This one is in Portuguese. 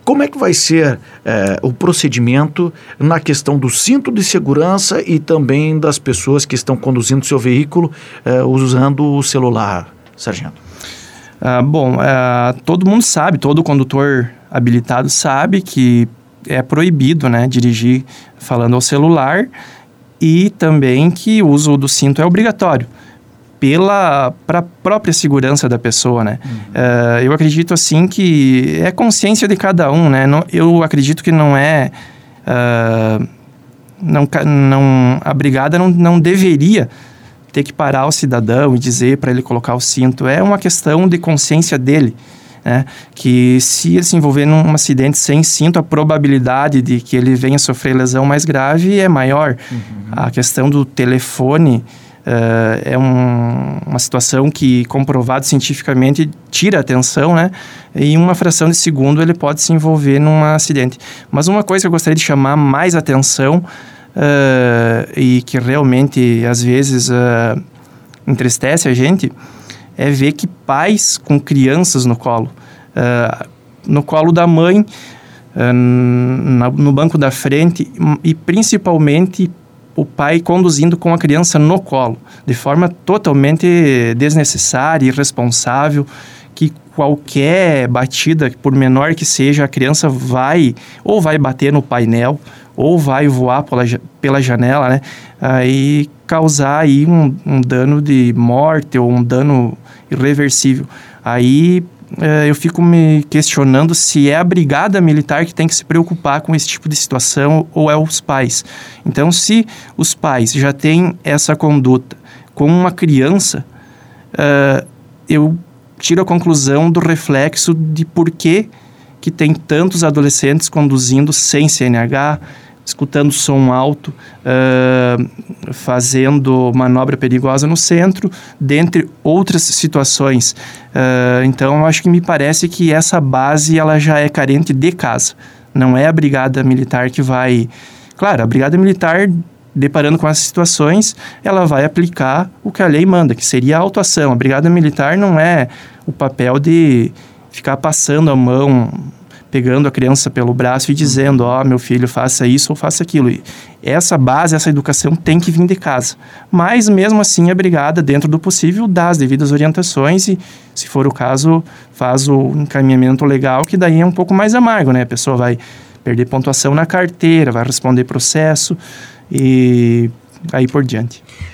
Como é que vai ser o procedimento na questão do cinto de segurança e também das pessoas que estão conduzindo seu veículo usando o celular, sargento? Todo mundo sabe, todo condutor habilitado sabe que é proibido, né, dirigir falando ao celular, e também que o uso do cinto é obrigatório para a própria segurança da pessoa, né? Eu acredito, assim, que é consciência de cada um, né? Eu acredito que não é... a brigada não deveria ter que parar o cidadão e dizer para ele colocar o cinto. É uma questão de consciência dele, né? Que se ele se envolver num acidente sem cinto, a probabilidade de que ele venha sofrer lesão mais grave é maior. A questão do telefone é uma situação que, comprovado cientificamente, tira a atenção, né? E em uma fração de segundo ele pode se envolver num acidente. Mas uma coisa que eu gostaria de chamar mais atenção e que realmente, às vezes, entristece a gente, é ver que pais com crianças no colo da mãe, no banco da frente, e principalmente o pai conduzindo com a criança no colo, de forma totalmente desnecessária e irresponsável, que qualquer batida, por menor que seja, a criança vai bater no painel, ou vai voar pela janela, né? Aí causar aí um dano de morte ou um dano irreversível. Aí eu fico me questionando se é a brigada militar que tem que se preocupar com esse tipo de situação ou é os pais. Então, se os pais já têm essa conduta com uma criança, eu tiro a conclusão do reflexo de por que tem tantos adolescentes conduzindo sem CNH, escutando som alto, fazendo manobra perigosa no centro, dentre outras situações. Então, eu acho que me parece que essa base ela já é carente de casa. Não é a brigada militar que vai... Claro, a brigada militar, deparando com essas situações, ela vai aplicar o que a lei manda, que seria a autuação. A brigada militar não é o papel de ficar passando a mão, pegando a criança pelo braço e dizendo, meu filho, faça isso ou faça aquilo. E essa base, essa educação tem que vir de casa. Mas, mesmo assim, a brigada, dentro do possível, dá as devidas orientações e, se for o caso, faz o encaminhamento legal, que daí é um pouco mais amargo, né? A pessoa vai perder pontuação na carteira, vai responder processo e aí por diante.